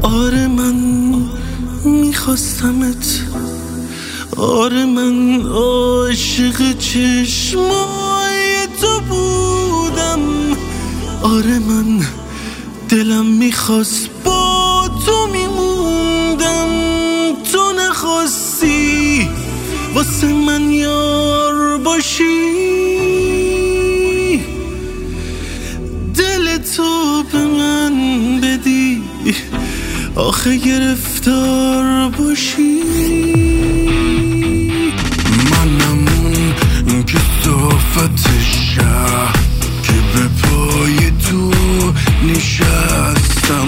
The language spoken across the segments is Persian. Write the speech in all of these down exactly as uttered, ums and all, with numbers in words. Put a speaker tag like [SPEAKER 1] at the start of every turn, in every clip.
[SPEAKER 1] آره من میخواستمت، آره من عاشق چشمای تو بودم، آره من دلم میخواست با تو میموندم، تو نخواستی واسه من یار باشی، دل تو به من بدی آخه گرفتار باشی. منم اون کثافت شهر که به پای تو نشستم،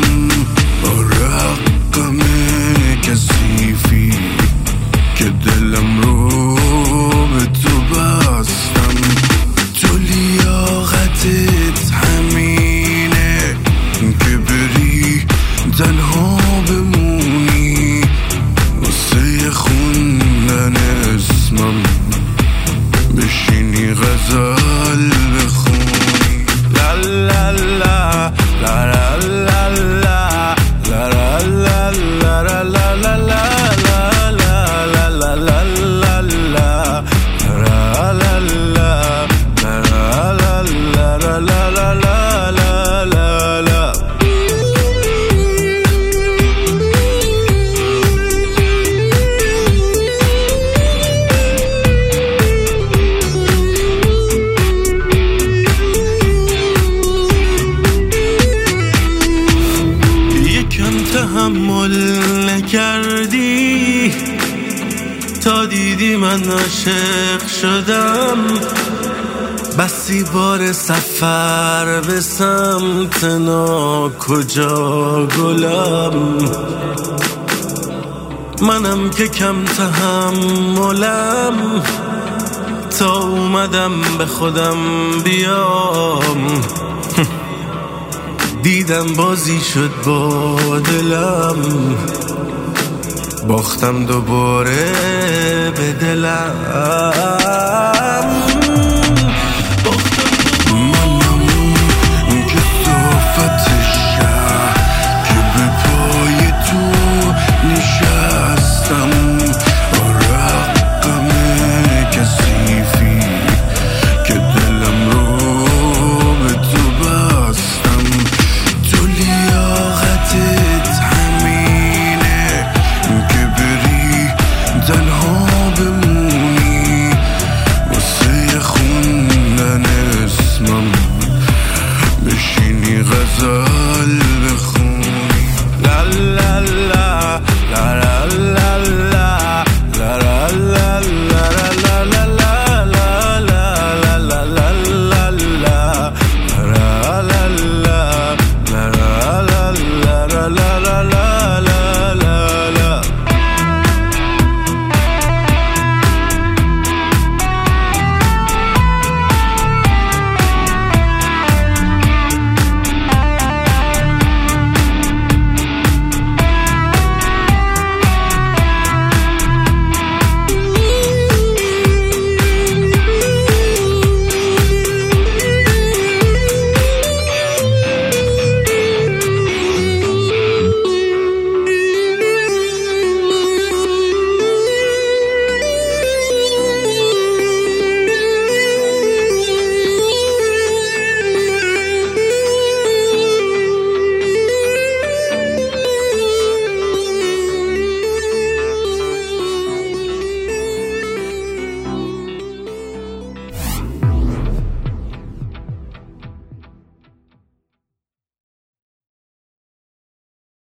[SPEAKER 1] رقم کثیفی که دلم رو به تو بستم. تو لیاقتت همینه که بری تنها بمونی، واسه خوندن اسمم بشینی غزل بخونی. لا لا لا لا لا لا لا لا لا لا لا لا تحمل نکردی تا دیدی من عاشق شدم، بسی بار سفر به سمت ناکجا گلم. منم که کم تحملم تا اومدم به خودم بیام، دیدم بازی شد با دلم، باختم دوباره به دلم.